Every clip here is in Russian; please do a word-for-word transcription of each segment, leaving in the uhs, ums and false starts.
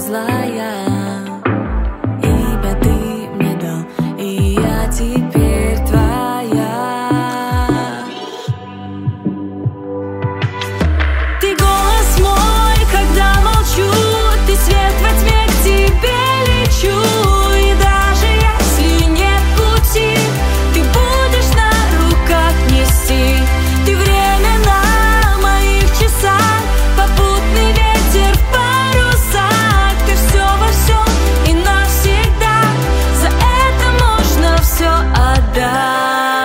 злая, ибо ты мне дал, и я теперь твоя. Ты голос мой, когда молчу, ты свет во тьме, к тебе лечу. И даже если нет пути, ты будешь на руках нести. Ты время на моих часах, попутный ветер в парусах. Ты все во всем и навсегда, за это можно все отдать.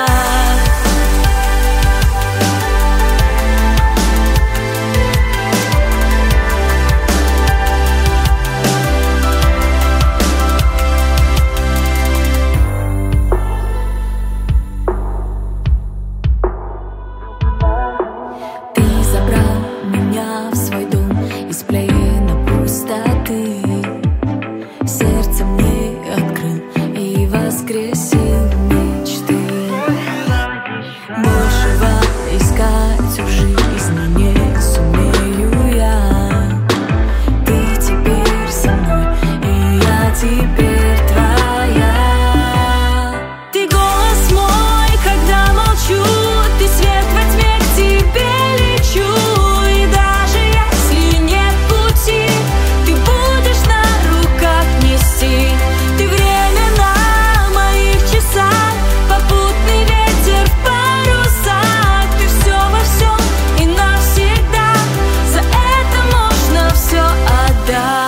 Ты забрал меня в свой дом из плена пустоты, сердце мне открыл и воскресил мечты. Большего искать в жизни не сумею я. Ты теперь со мной, и я теперь твоя. Ты голос мой, когда молчу, ты свет во тьме, к тебе лечу. И даже если нет пути, ты будешь на руках нести. Ты время на моих часах, попутный ветер в парусах. Ты все во всем и навсегда, за это можно все отдать.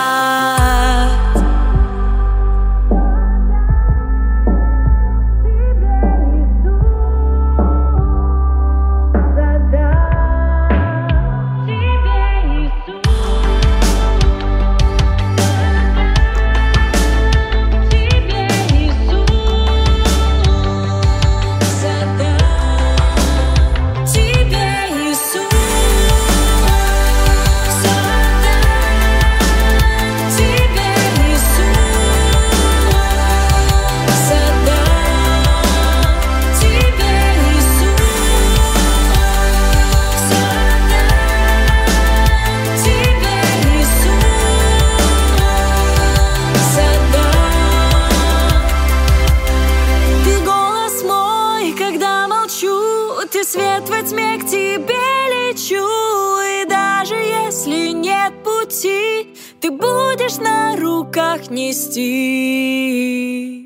Ты свет во тьме, к тебе лечу. И даже если нет пути, ты будешь на руках нести.